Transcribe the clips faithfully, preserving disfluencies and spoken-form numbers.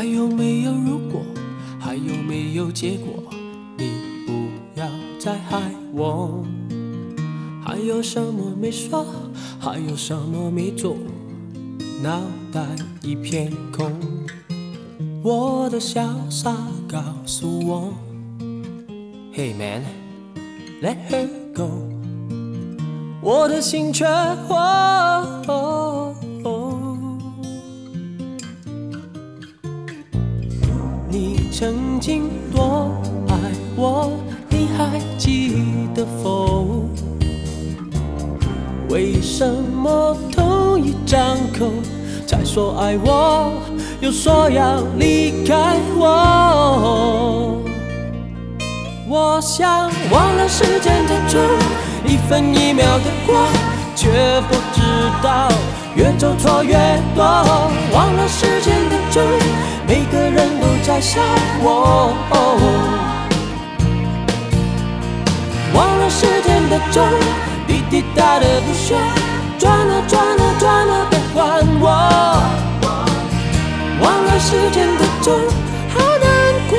还有没有如果，还有没有结果，你不要再害我。还有什么没说，还有什么没做，脑袋一片空。我的潇洒告诉我 Hey man, let her go。 我的心却哦哦哦，你曾经多爱我，你还记得否？为什么同一张口才说爱我，又说要离开我？我想忘了时间的钟，一分一秒的过，却不知道越走错越多。忘了时间的钟，每个人都在笑我。忘了时间的钟，滴滴答的不休，转啊转啊转啊，别管我。忘了时间的钟，好难过。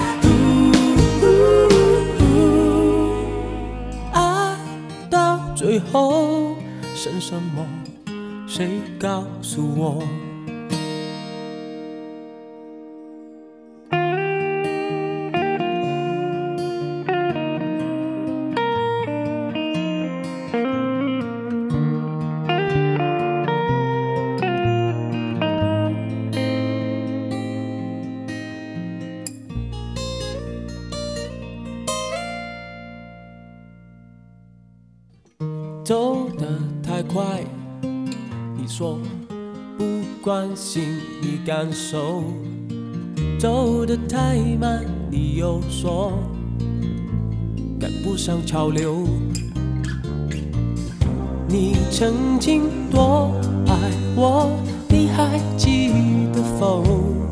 爱到最后剩什么？谁告诉我？走得太快，你说不关心你感受；走得太慢，你又说赶不上潮流。你曾经多爱我，你还记得否？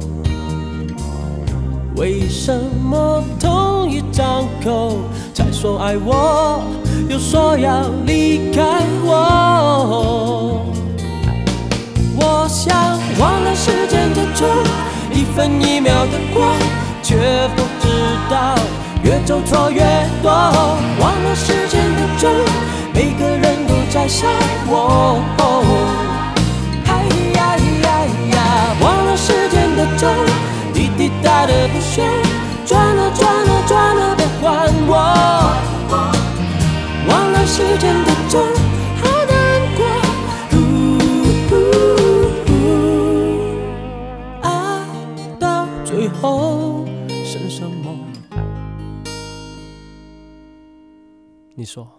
为什么同一张口才说爱我，又说要离开我？我想忘了时间的钟，一分一秒的过，却不知道越走错越多。忘了时间的钟，每个人都在笑我。哎呀呀呀！忘了时间的钟，滴滴答的不休，转啊转啊转啊，别管我。忘了时间的钟，好难过。呜呜呜，爱到最后剩什么？你说。